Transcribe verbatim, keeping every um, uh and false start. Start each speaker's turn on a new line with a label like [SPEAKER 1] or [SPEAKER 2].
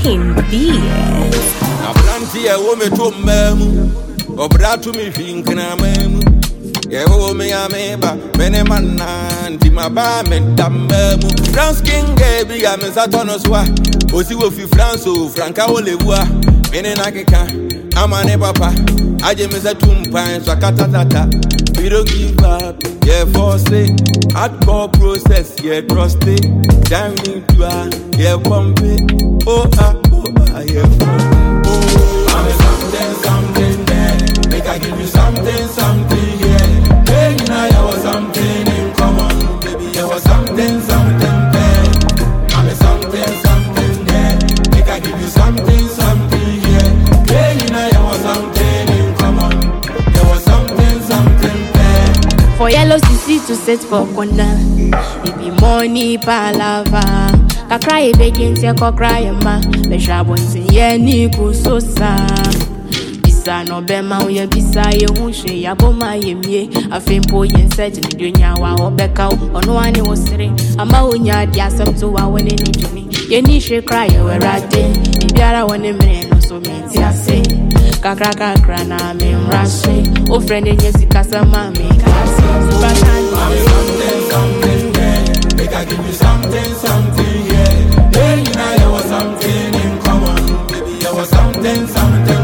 [SPEAKER 1] King Beats.
[SPEAKER 2] Na plenty a woman to memu, or brat to me think na memu. Yeah, oh me a meba, many man anti my bar men damemu. France King baby, I'm a satonoswa. Osi wo fi France o Franca olewua. Mene na keka, I'm a ne papa. Aje me say tumpan so katatata. We don't give up, yeah, force it. Hardcore process, yeah, trust it. Time into a, yeah, pump it. Oh, ah, oh, ah, yeah, oh. I'm a something, something there. Make I give you something, something, yeah. Hey, you know, there was something in common. Baby, there was something, something there. I'm a something, something there. Make I give you something, something, yeah. Hey, you know, there was something in common. There was something, something.
[SPEAKER 3] For yellow C C to set for corner. It be money palava. Ka cry begin to ko cry ma. Be shabons in ye ni kusosa. Bisa no be ma ye bisa ye hunche ya boma ye mie. Afempo ye set ni dunya wa obeka ono ani wosire. Ama onya dia asem to wa woni ni dumi. Ye ni she cry we rade. Biara woni mre no so me ti ase. Kakra kakra na me mrashe. O friend in yesika sama me kasi.
[SPEAKER 2] I'm something, something, yeah. Make I give you something, something, yeah. Hey, you know there was something in common. Baby, there was something, something.